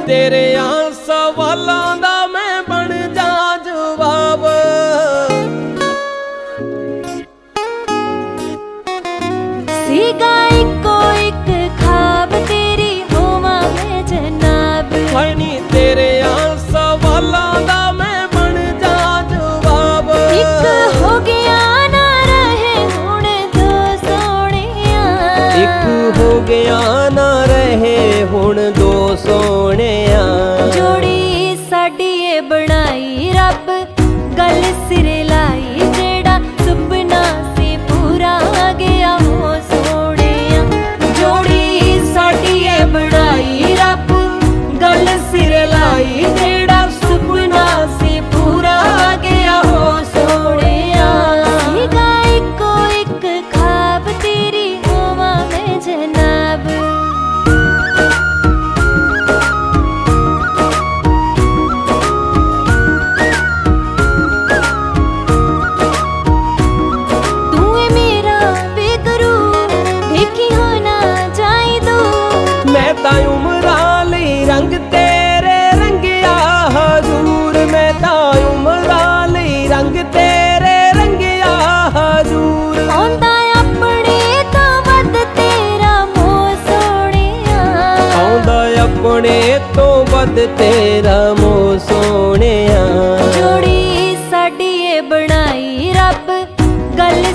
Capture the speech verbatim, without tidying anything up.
तेरियां सवालां दा मैं बन जा जवाब। सीगा इको एक ख्वाब तेरी होवा मैं जनाब। हाय नी तेरियां सवालां दा मैं बन जा जवाब। एक हो गया ना रहे हुण दो सोहणिया। एक हो गया ना रहे हुण दो सोहणिया। जोड़ी साडी ए बनाई रब गल सिरे लाई। जेड़ा सुपना से पूरा गया हो सोहणिया। जोड़ी साडी ए बनाई रब गल सिरे लाई। जेड़ा सुपना से पूरा गया हो सोहणिया। सीगा इको एक ख्वाब तेरी होवा मैं जनाब। मैं उमरां लई रंग तेरे रंगिया हजूर। मैं उमरां लई रंग तेरे रंगिया हजूर। आउंदा अपने तो वध तेरा मोह सोहणिया। आउंदा अपने तो वध तेरा मोह सोहणिया। जोड़ी साडी ए बनाई रब गल